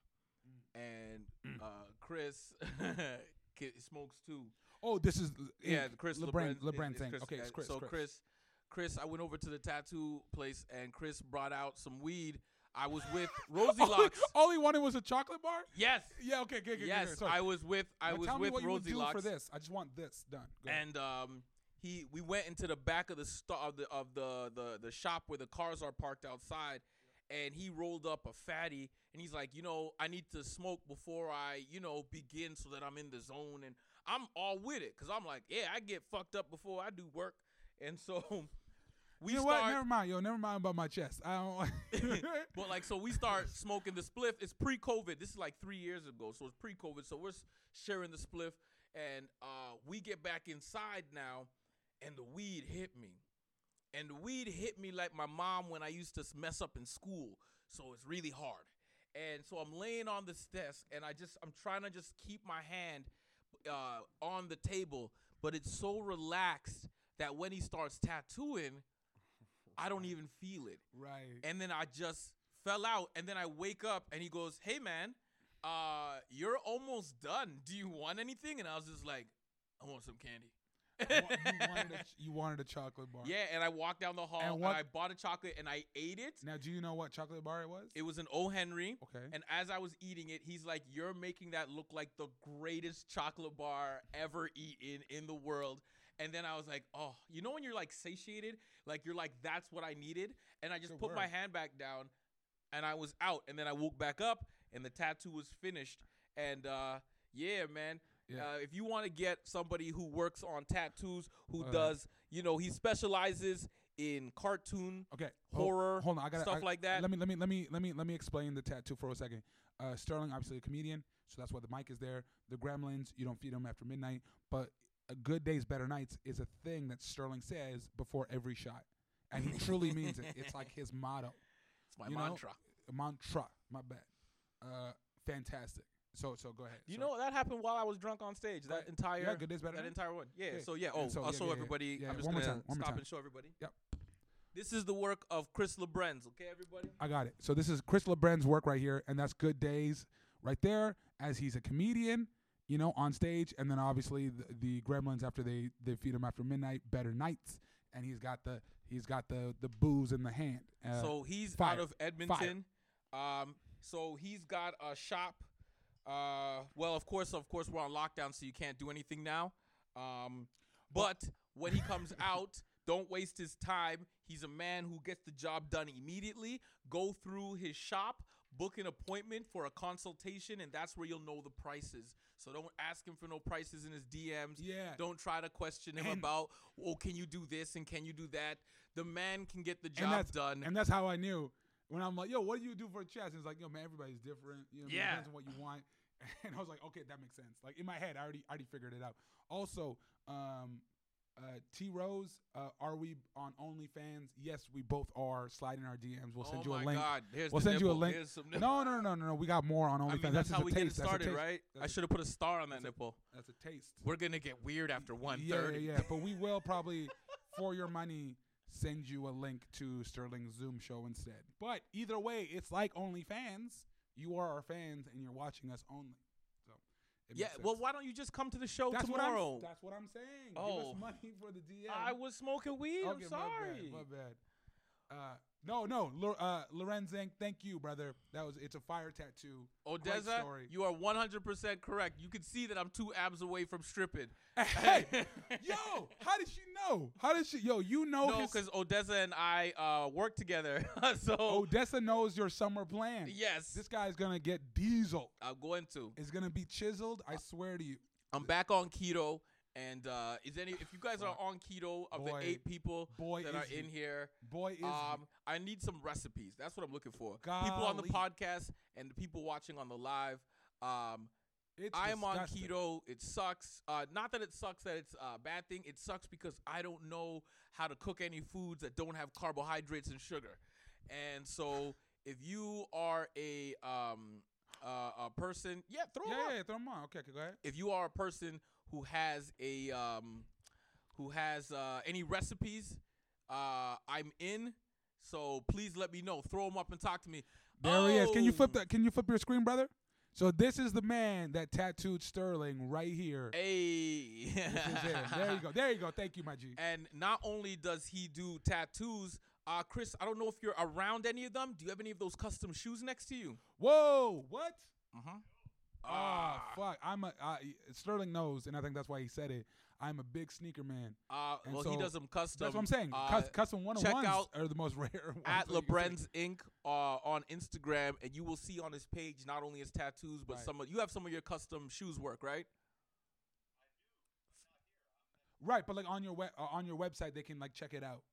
And uh, Chris ki- smokes too. Oh, this is Yeah, Inc. Chris LeBron LeBron. LeBron is- is thing. Chris, Okay, it's uh, Chris. So Chris. Chris, Chris, I went over to the tattoo place and Chris brought out some weed. I was with Rosie all, Locks. all he wanted was a chocolate bar. Yes. Yeah. Okay. Okay. okay Yes, okay, sorry. I was with I Now was tell with me what you would Rosie do Locks. for this. I just want this done. Go ahead. And um, he we went into the back of the sto- of the of the, the the shop where the cars are parked outside, and he rolled up a fatty, and he's like, you know, I need to smoke before I, you know, begin so that I'm in the zone, and I'm all with it because I'm like, yeah, I get fucked up before I do work, and so we you know start. what? Never mind, yo. Never mind about my chest. I don't. But like, so we start smoking the spliff. It's pre-COVID. This is like three years ago, so it's pre-COVID. So we're s- sharing the spliff, and uh, we get back inside now, and the weed hit me, and the weed hit me like my mom when I used to s- mess up in school. So it's really hard, and so I'm laying on this desk, and I just I'm trying to just keep my hand uh, on the table, but it's so relaxed that when he starts tattooing, I don't even feel it. Right. And then I just fell out. And then I wake up and he goes, hey, man, uh, you're almost done. Do you want anything? And I was just like, I want some candy. you, wa- you wanted a, you wanted a chocolate bar. Yeah, and I walked down the hall And and, what- I bought a chocolate and I ate it. Now, do you know what chocolate bar it was? It was an O. Henry. Okay. And as I was eating it, he's like, you're making that look like the greatest chocolate bar ever eaten in the world. And then I was like, oh, you know when you're like satiated? Like you're like, that's what I needed. And I just Good put my word. hand back down and I was out. And then I woke back up and the tattoo was finished. And uh, yeah, man. Yeah. Uh, if you want to get somebody who works on tattoos, who Uh, does, you know, he specializes in cartoon, Okay. Hold- horror, Hold on. I got stuff like that. Let me let me let me let me let me explain the tattoo for a second. Uh, Sterling, obviously a comedian, so that's why the mic is there. The Gremlins, you don't feed them after midnight, but a good days, better nights is a thing that Sterling says before every shot, and he truly means it. It's like his motto. it's my you know? mantra. Mantra. My bad. Uh, fantastic. So so go ahead. You So- know that happened while I was drunk on stage. That Right. entire Yeah, Good Days, Better that Nights? entire one. Yeah. Okay. So yeah. Yeah, Oh, so, I'll yeah, show yeah, yeah. everybody. Yeah, I'm just one more gonna time, one more stop time. and show everybody. Yep. This is the work of Chris LeBrenz. Okay, everybody. I got it. So this is Chris LeBren's work right here, and that's Good Days right there, as he's a comedian, you know, on stage, and then obviously the, the Gremlins after they they feed him after midnight, Better Nights, and he's got the he's got the the booze in the hand. Uh, So he's fire. out of Edmonton. Um, so he's got a shop. Uh, well, of course, of course, we're on lockdown, so you can't do anything now. Um, but when he comes out, don't waste his time. He's a man who gets the job done immediately. Go through his shop, book an appointment for a consultation, and that's where you'll know the prices. So don't ask him for no prices in his D Ms. Yeah. Don't try to question him And- about, oh, can you do this and can you do that? The man can get the and job that's done. and that's how I knew when I'm like, yo, what do you do for a chest? And it's like, yo, man, everybody's different. You know, it Yeah. depends on what you want. And I was like, okay, that makes sense. Like in my head, I already already figured it out. Also, um, uh, T Rose, uh, are we on OnlyFans? Yes, we both are. Slide in our D Ms. We'll send oh you a my link. God. Here's We'll the send you a nipple. link. Here's some No, no, no, no, no, no. We got more on OnlyFans. I mean, that's that's, just how a we taste. get it That's a started, taste. right? I That's a- should have put a star on that that's a- nipple. That's a taste. We're gonna get weird after one Yeah, thirty. yeah, yeah. But we will probably, for your money, send you a link to Sterling's Zoom show instead. But either way, it's like OnlyFans. You are our fans, and you're watching us only. So it Yeah. makes Well, sense. why don't you just come to the show that's tomorrow? What I'm, that's what I'm saying. Give Oh. us money for the D M. I was smoking weed. Okay, I'm sorry. My bad. My bad. Uh, no, no, Lo- uh, Lorenzen, thank you, brother. That was it's a fire tattoo. Great Odessa, story. you are one hundred percent correct. You can see that I'm two abs away from stripping. Hey, yo, how did she know? How did she? Yo, you know No, his. because Odessa and I uh, work together. so Odessa knows your summer plan. yes, This guy's gonna get diesel. I'm going to. It's gonna be chiseled. I swear to you. I'm back on keto. And uh, is any if you guys are on keto of Boy. the eight people Boy, that is are he. in here, Boy, is um, I need some recipes. That's what I'm looking for. People on the Golly. podcast and the people watching on the live. Um, he. It's I am on disgusting. keto. It sucks. Uh, not that it sucks that it's a bad thing. It sucks because I don't know how to cook any foods that don't have carbohydrates and sugar. And so if you are a um, uh, a person, yeah, throw Yeah, them up. yeah, yeah, throw them on. Okay, okay, go ahead. If you are a person who has a um, who has uh, any recipes, uh, I'm in. So please let me know. Throw them up and talk to me. There he is. Can you flip Oh, that? Can you flip your screen, brother? So this is the man that tattooed Sterling right here. Hey. This is him. There you go. There you go. Thank you, my G. And not only does he do tattoos, uh, Chris, I don't know if you're around any of them. Do you have any of those custom shoes next to you? Whoa, what? Uh-huh. Ah, fuck. I'm a uh, Sterling knows, and I think that's why he said it. I'm a big sneaker man. Uh, And well, he so does them custom. That's what I'm saying. Uh, Cus- custom one on check ones out are the most rare ones. at that you can see. LeBrenz Inc uh, on Instagram, and you will see on his page not only his tattoos, but Right. some of you have some of your custom shoes work, right? Right, but like on your web uh, on your website, they can like check it out.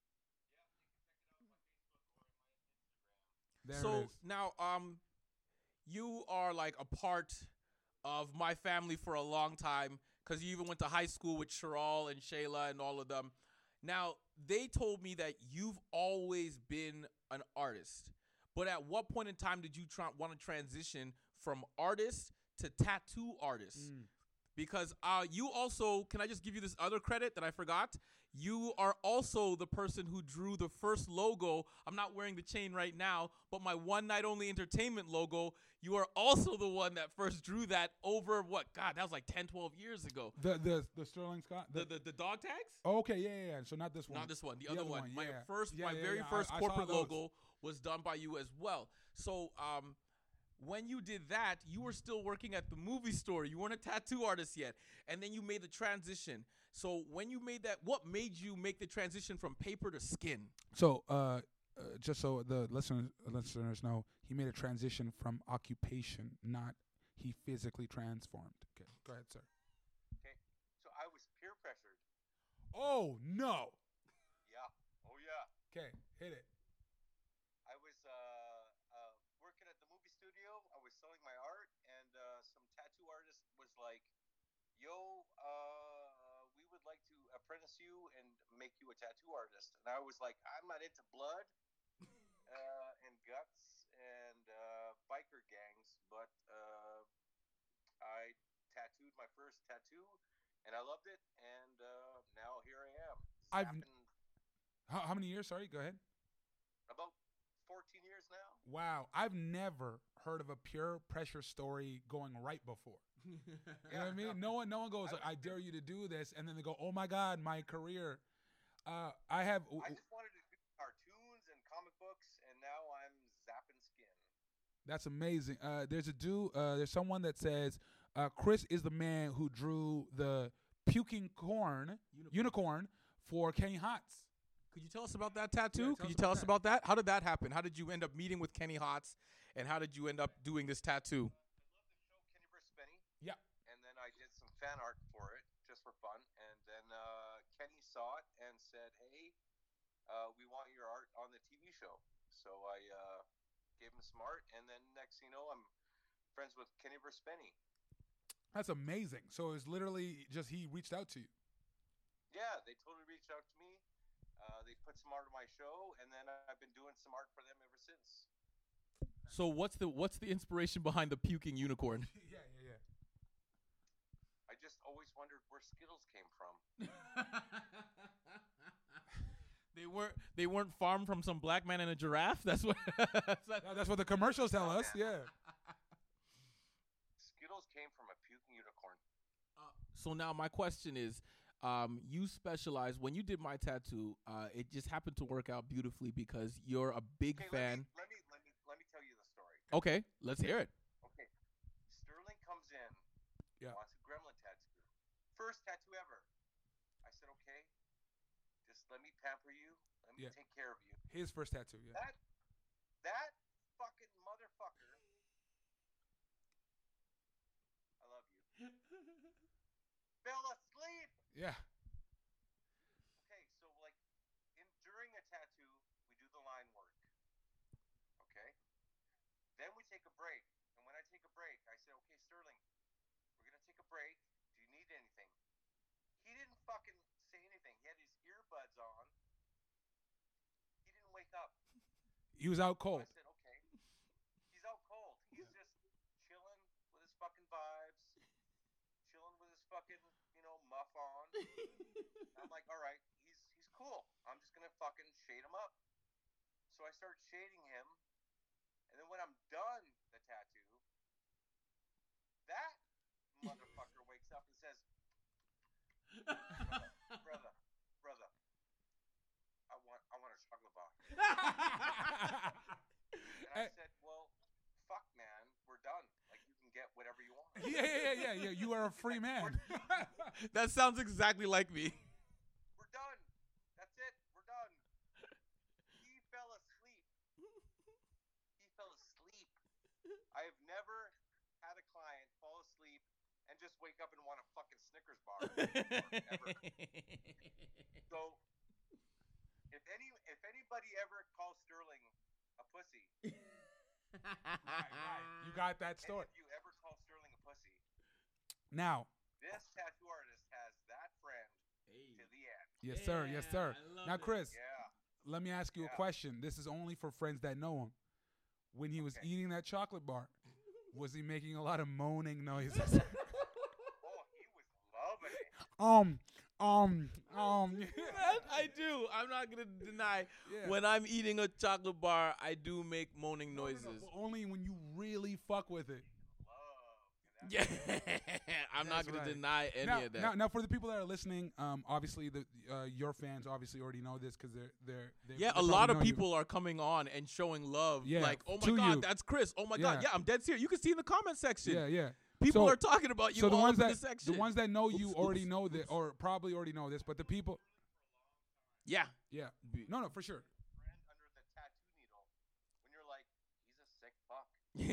There so it is. now, um, you are like a part of my family for a long time because you even went to high school with Cheryl and Shayla and all of them. Now, they told me that you've always been an artist, but at what point in time did you try want to transition from artist to tattoo artist? Mm. Because uh, you also, can I just give you this other credit that I forgot? You are also the person who drew the first logo. I'm not wearing the chain right now, but my One Night Only Entertainment logo, you are also the one that first drew that over what? God, that was like ten, twelve years ago. The the the Sterling Scott. The the, the dog tags? oh, okay, yeah, yeah, yeah. So not this one. Not this one, the, other, one. My yeah. first, Yeah, my yeah, very yeah. first I- I saw corporate those. logo was done by you as well. So, um, when you did that, you were still working at the movie store. You weren't a tattoo artist yet, and then you made the transition. So, when you made that, what made you make the transition from paper to skin? So, uh, uh, just so the listeners listeners know, he made a transition from occupation, not he physically transformed. Okay, go ahead, sir. Okay, so I was peer pressured. Oh no. Yeah. Oh yeah. Okay, hit it. I was uh, uh, working at the movie studio. I was selling my art, and uh, some tattoo artist was like, "Yo, uh, we would like to apprentice you and make you a tattoo artist." And I was like, "I'm not into blood uh, and guts and uh, biker gangs, but uh, I tattooed my first tattoo, and I loved it, and uh, now here I am, I've zapping how, how many years? Sorry, go ahead. about fourteen years now. Wow, I've never heard of a pure pressure story going right before. You know what I mean? No one, no one goes like, "I dare you to do this," and then they go, "Oh my God, my career." Uh, I have. I just wanted to do cartoons and comic books, and now I'm zapping skin. That's amazing. Uh, there's a dude. Uh, there's someone that says uh, Chris is the man who drew the puking corn unicorn, unicorn for Kenny Hotz. Could you tell us about that tattoo? Yeah, Could you us tell about us about that? How did that happen? How did you end up meeting with Kenny Hotz, and how did you end up doing this tattoo? I love the show Kenny versus. Benny. Yeah. And then I did some fan art for it just for fun. And then uh, Kenny saw it and said, "Hey, uh, we want your art on the T V show." So I uh, gave him some art, and then next thing you know, I'm friends with Kenny versus. Benny. That's amazing. So it's literally just he reached out to you. Yeah, they totally reached out to me. Uh, they put some art on my show, and then I've been doing some art for them ever since. So what's the what's the inspiration behind the puking unicorn? yeah, yeah, yeah. I just always wondered where Skittles came from. They weren't they weren't farmed from some black man and a giraffe. That's what. that's, what No, that's what the commercials tell us. Yeah. Skittles came from a puking unicorn. Uh, so now my question is, um, you specialize when you did my tattoo. Uh, it just happened to work out beautifully because you're a big Okay, fan. Let me, let me let me let me tell you the story. Okay, let's hear it. Okay, Sterling comes in, Yeah. wants a gremlin tattoo, first tattoo ever. I said, okay, just let me pamper you, let me Yeah. take care of you. His first tattoo. Yeah. That that fucking motherfucker. I love you. Fell asleep. Yeah. Okay, so like in during a tattoo, we do the line work. Okay? Then we take a break. And when I take a break, I say, "Okay, Sterling, we're going to take a break. Do you need anything?" He didn't fucking say anything. He had his earbuds on. He didn't wake up. He was out So cold. I said, "Okay." He's out cold. He's just chilling with his fucking vibes, chilling with his fucking, you know, muff on. I'm like, all right, he's he's cool. I'm just gonna fucking shade him up. So I start shading him, and then when I'm done the tattoo, that motherfucker wakes up and says, "Brother, brother, brother, I want I want a chocolate bar." And I said, "Well, fuck, man, we're done. Like, you can get whatever you want." yeah, yeah, yeah, yeah, yeah. You are a free man. That sounds exactly like me. We're done. That's it. We're done. He fell asleep. He fell asleep. I have never had a client fall asleep and just wake up and want a fucking Snickers bar. Ever. So, if any if anybody ever calls Sterling a pussy, Right, right. You got that any story. of you ever call Sterling a pussy, Now, this tattoo artist has that friend to the end. yes, sir. Yes, sir. Now, Chris, Yeah. let me ask you a Yeah. question. This is only for friends that know him. When he was Okay. eating that chocolate bar, was he making a lot of moaning noises? Oh, he was loving it. um, um, um. I do. I'm not gonna deny. Yeah. When I'm eating a chocolate bar, I do make moaning No, no, no, noises. but only when you really fuck with it. Love. And Yeah, that's I'm not That's gonna right. deny any now, of that. now, now, for the people that are listening, um, obviously the uh, your fans obviously already know this because they're they're they, yeah, they a probably lot of know you. people are coming on and showing love. Yeah, like, oh my to god, you. that's Chris. Oh my god, Yeah. yeah, I'm dead serious. You can see in the comment section. Yeah, yeah. People So- are talking about you so the all ones over that the section. the ones that know you Oops, already oops, know that, oops. or probably already know this, but the people, yeah. yeah, no, no, for sure. friend under the tattoo needle when you're like, he's a sick fuck. He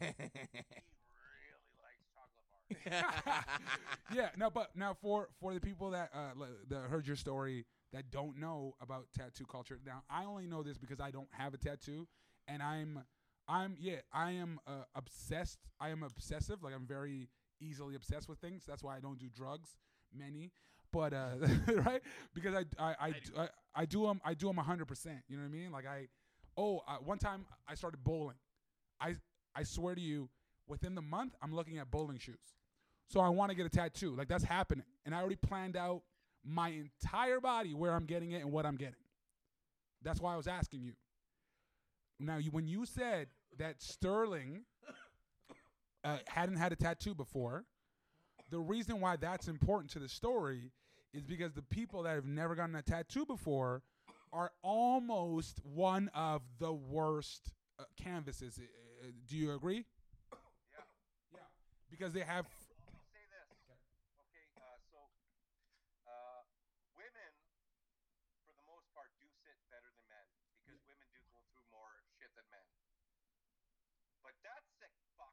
really likes chocolate bars. Yeah, no, but now for for the people that uh li- that heard your story that don't know about tattoo culture. Now I only know this because I don't have a tattoo, and I'm I'm yeah I am uh, obsessed. I am obsessive. Like I'm very easily obsessed with things. That's why I don't do drugs. Many. But uh, right, because I I I, do. I, I do them I do them a hundred percent. You know what I mean? Like I, oh, uh, one time I started bowling. I I swear to you, within the month, I'm looking at bowling shoes. So I want to get a tattoo. Like, that's happening. And I already planned out my entire body where I'm getting it and what I'm getting. That's why I was asking you. Now, you, when you said that Sterling uh, hadn't had a tattoo before, the reason why that's important to the story is because the people that have never gotten a tattoo before are almost one of the worst uh, canvases. Uh, do you agree? Yeah. Yeah. Because they have... I'll say this. Okay, uh, so uh, women, for the most part, do sit better than men because women do go through more shit than men. But that sick fuck.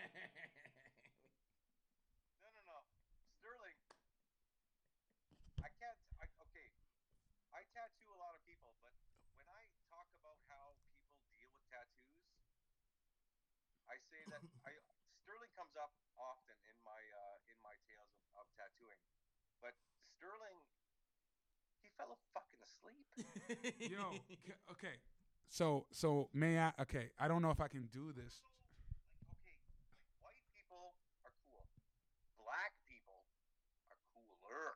no, no, no. Sterling, I can't. I, okay, I tattoo a lot of people, but when I talk about how people deal with tattoos, I say that I Sterling comes up often in my uh, in my tales of, of tattooing, but Sterling, he fell fucking asleep. Yo, c- okay. So, so may I? Okay, I don't know if I can do this. Like, okay, like white people are cool, black people are cooler.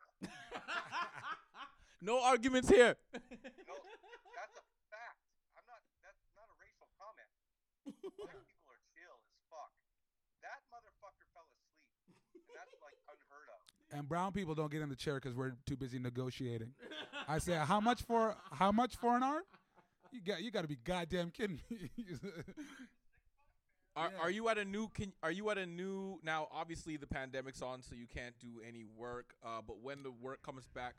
No arguments here. No, that's a fact. I'm not. That's not a racial comment. Black people are chill as fuck. That motherfucker fell asleep, and that's like unheard of. And brown people don't get in the chair because we're too busy negotiating. I say, how much for how much for an arm? You got you got to be goddamn kidding me. Are Yeah. are you at a new? Can are you at a new? Now, obviously, the pandemic's on, so you can't do any work. Uh, but when the work comes back,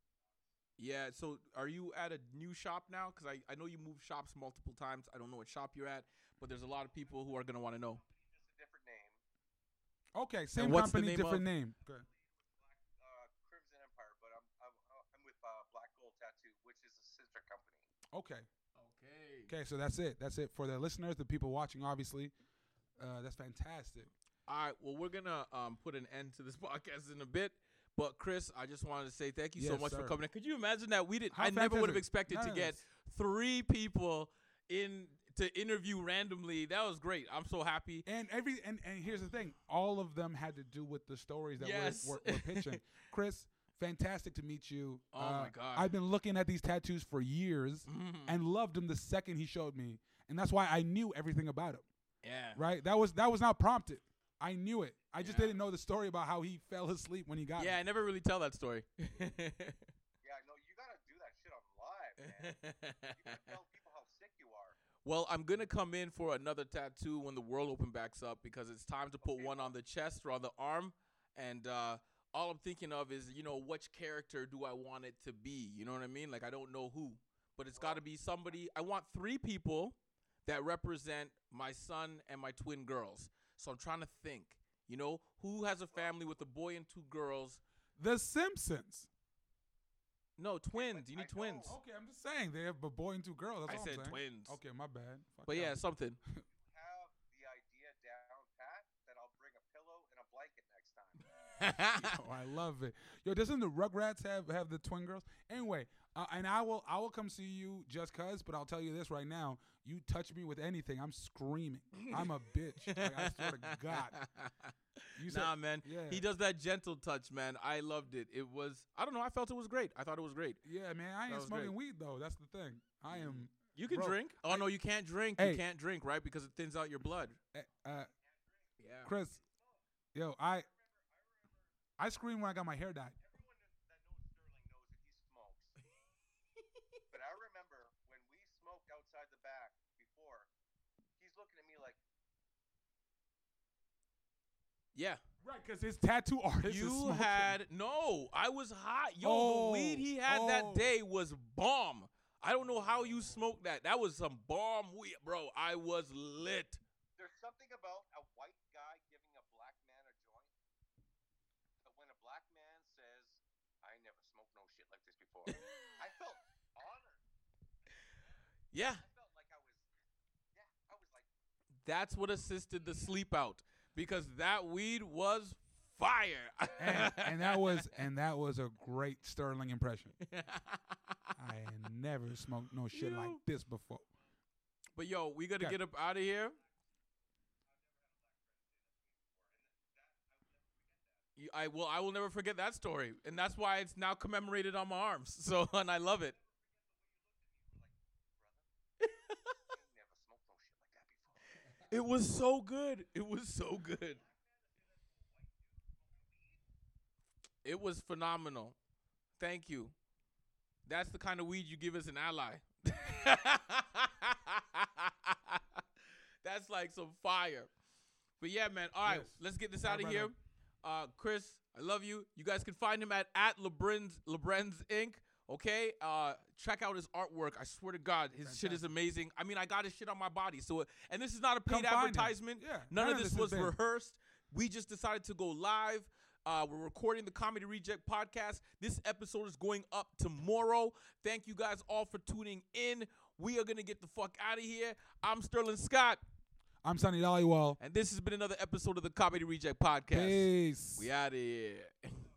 yeah. So, are you at a new shop now? Because I, I know you moved shops multiple times. I don't know what shop you're at, but there's a lot of people who are gonna want to know. Just a different name. Okay, same what's the company, name different of- name. Good. Black uh, Crimson Empire, but I'm I'm I'm with uh, Black Gold Tattoo, which is a sister company. Okay. Okay. Okay, so that's it. That's it for the listeners, the people watching. Obviously, uh, that's fantastic. All right. Well, we're gonna um put an end to this podcast in a bit. But Chris, I just wanted to say thank you so Yes, much for sir. coming in. Could you imagine that we didn't? How I never would have fantastic. expected to Nice. get three people in to interview randomly. That was great. I'm so happy. And every and, and here's the thing, all of them had to do with the stories that Yes. we're, we're, we're pitching. Chris, fantastic to meet you. Oh, Uh, my God. I've been looking at these tattoos for years Mhm. and loved him the second he showed me, and that's why I knew everything about him. Yeah. Right? That was that was not prompted. I knew it. I just Yeah. didn't know the story about how he fell asleep when he got Yeah. I it. never really tell that story. Yeah, no, you gotta do that shit on live, man. You gotta tell people how sick you are. Well, I'm gonna come in for another tattoo when the world open backs up because it's time to put Okay. one on the chest or on the arm, and uh, all I'm thinking of is, you know, which character do I want it to be? You know what I mean? Like, I don't know who, but it's got to be somebody. I want three people that represent my son and my twin girls. So I'm trying to think, you know, who has a family with a boy and two girls? The Simpsons. No, twins. You I need know. twins. Okay, I'm just saying they have a boy and two girls. That's I all said I'm saying. twins. Okay, my bad. Fuck But y'all. yeah, something. Have the idea down pat, then I'll bring a pillow and a blanket next time. Oh, I love it. Yo, doesn't the Rugrats have have the twin girls? Anyway, uh, and I will I will come see you just cause, but I'll tell you this right now: you touch me with anything, I'm screaming. I'm a bitch. Like, I swear to God. You said, Nah, man. yeah. He does that gentle touch, man. I loved it. It was, I don't know, I felt it was great. I thought it was great. Yeah, man. I That ain't was smoking great. weed though. That's the thing. I am. You can Bro, drink. Oh, no, you can't drink. Hey. You can't drink, right? Because it thins out your blood. eh, Uh, Yeah. Chris, yo, I I screamed when I got my hair dyed. Everyone that knows Sterling knows that he smokes. But I remember when we smoked outside the back before, he's looking at me like, Yeah. Right, because his tattoo artist. is You smoking. had, no, I was hot. Yo, Oh, the weed he had oh. that day was bomb. I don't know how you smoked that. That was some bomb weed, bro. I was lit. there's something about a white guy giving a black man a joint. But when a black man says, I never smoked no shit like this before, I felt honored. Yeah. I felt like I was, yeah, I was like, That's what assisted the sleep out because that weed was fire. and, and that was and that was a great Sterling impression. I ain't never smoked no shit like Yo. this before. But yo, we gotta Okay. get up out of here. You- I will. I will never forget that story, and that's why it's now commemorated on my arms. So, and I love it. You never smoked no shit like that before. It was so good. It was so good. It was phenomenal. Thank you. That's the kind of weed you give as an ally. That's like some fire. But yeah, man. All right, Yes. let's get this My out of here. brother. Uh, Chris, I love you. You guys can find him at at LeBren's LeBren's Incorporated. Okay, uh, check out his artwork. I swear to God, his shit is Fantastic. amazing. I mean, I got his shit on my body. So, and this is not a paid Come find him. advertisement. Yeah, None, of this, has was been. rehearsed. We just decided to go live. Uh, we're recording the Comedy Reject podcast. This episode is going up tomorrow. Thank you guys all for tuning in. We are gonna get the fuck out of here. I'm Sterling Scott, I'm Sonny Dollywall. and this has been another episode of the Comedy Reject podcast. Peace. We out of here.